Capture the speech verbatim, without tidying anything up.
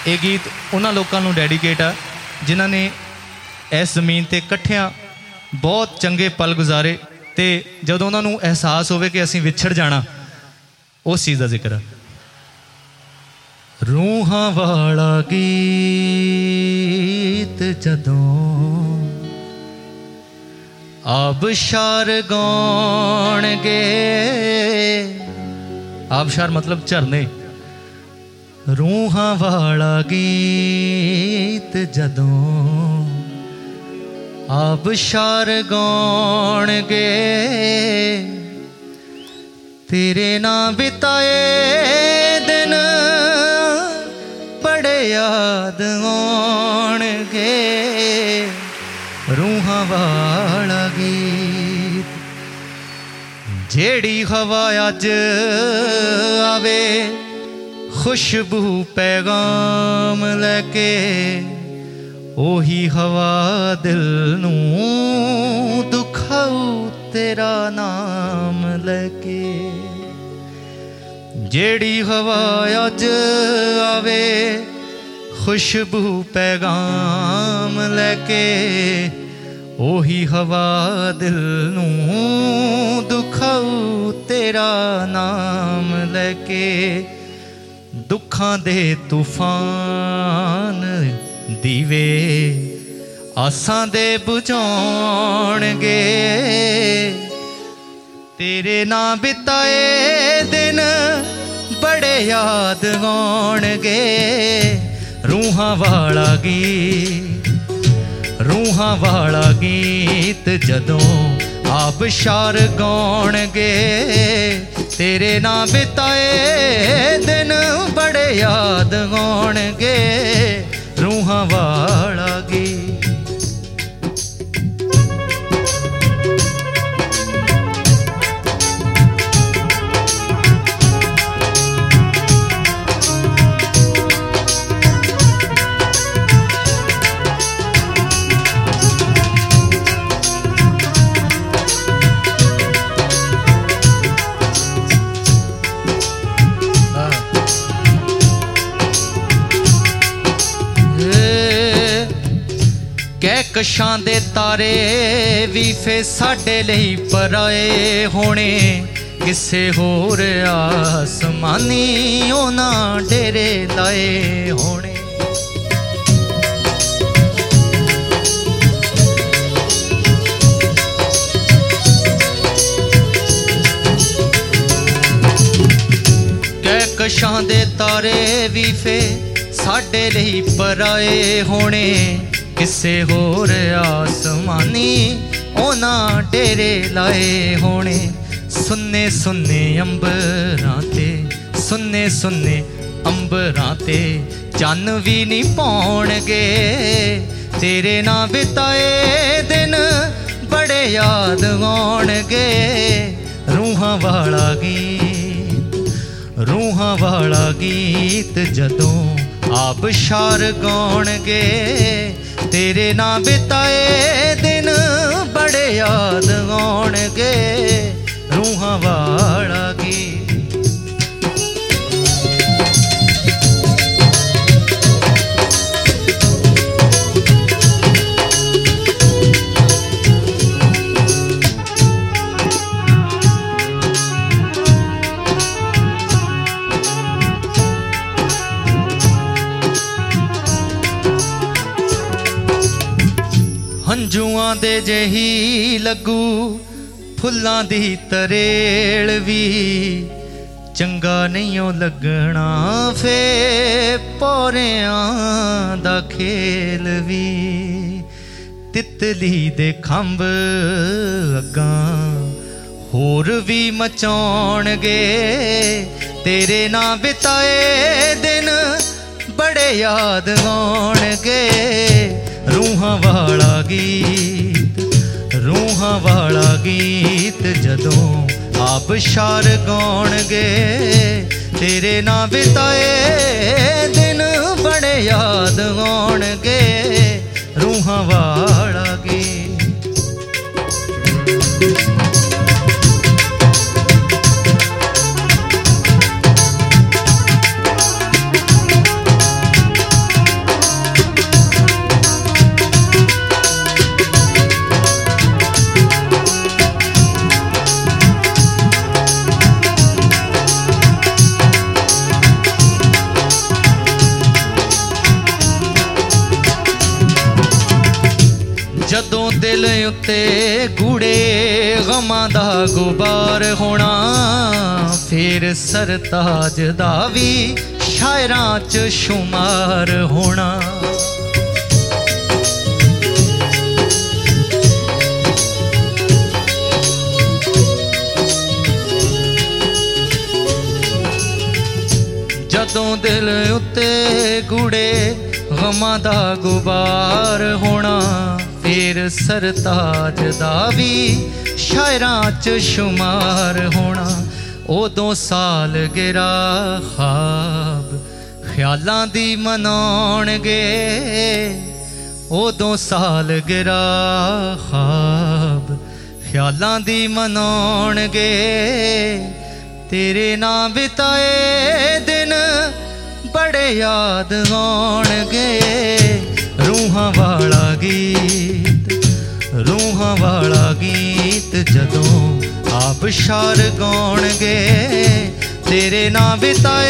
ये गीत उन्होंने लोगों को डेडिकेट है जिन्होंने इस जमीन पर कट्ठिया बहुत चंगे पल गुजारे तो जदों उन्होंने एहसास होवे कि असीं विछड़ जाना उस चीज़ का जिक्र है। रूहां वाला गीत जदों आबशार गाउणगे, आबशार मतलब झरने, रूहां वाला गीत जदों आबशार गाउणगे, तेरे नाम बिताए दिन बड़े याद आउणगे। रूहां वाला गीत जेड़ी हवा अज आवे खुशबू पैगाम लैके, ओही हवा दिल नूं दुखाऊ तेरा नाम लैके। जेड़ी हवा अज आवे खुशबू पैगाम लैके, ओही हवा दिल नूं दुखाऊ तेरा नाम लैके। दुखां दे तूफान दीवे आसां दे बुझाउणगे, तेरे नाम बिताए दिन बड़े याद आउणगे। रूहां वाला गीत, रूहां वाला गीत जदों आबशार गाउणगे, तेरे नाम बिताए दिन बड़े याद आउणगे। रूहां वाला गीत कशां दे तारे भी फे साडे लई पराए होने, किसे होर आसमानी उन्हां डेरे लाए होने। कै कशां दे तारे भी फे साडे लई पराए होने, किसे होर आसमानी उन्हां डेरे लाए होने। सुन्ने सुन्ने अंबरां ते, सुन्ने सुन्ने अंबरां ते चन्न भी नहीं पाउणगे, तेरे नाम बिताए दिन बड़े याद आउणगे। रूहां वाला गीत, रूहां वाला गीत जदों आबशार गाउणगे, तेरे नाम बिताए दिन बड़े याद आउणगे। रूहां वाला गीत हंजुआं दे जेही लगू फुल्लां दी तरेल भी, चंगा नहीं ओ लगना फे पौरियां दा खेल भी। तितली दे खंभ अग्गां होर भी मचाउणगे, तेरे नाम बिताए दिन बड़े याद आउणगे। रूहां वाला गीत, रूहां वाला गीत जदों आबशार गाउणगे, तेरे नाम बिताए दिन बड़े याद आउणगे। रूहां वाला गीत दिल उत्ते गूढ़े गमां दा गुबार होना, फिर सरताज दा भी शायरां च शुमार होना। जदों दिल उत्ते गूढ़े गमां दा गुबार होना, फिर सरताज दा भी शायरां च शुमार होना। उदों साल गिरा ख्वाब ख्यालां दी मनाउणगे, उदों साल गिरा ख्वाब ख्यालां दी मनाउणगे। तेरे नाम बिताए दिन बड़े याद आउणगे। रूहां वाला गीत रूहां वाला गीत जदों आबशार गाउणगे। तेरे नाम बिताए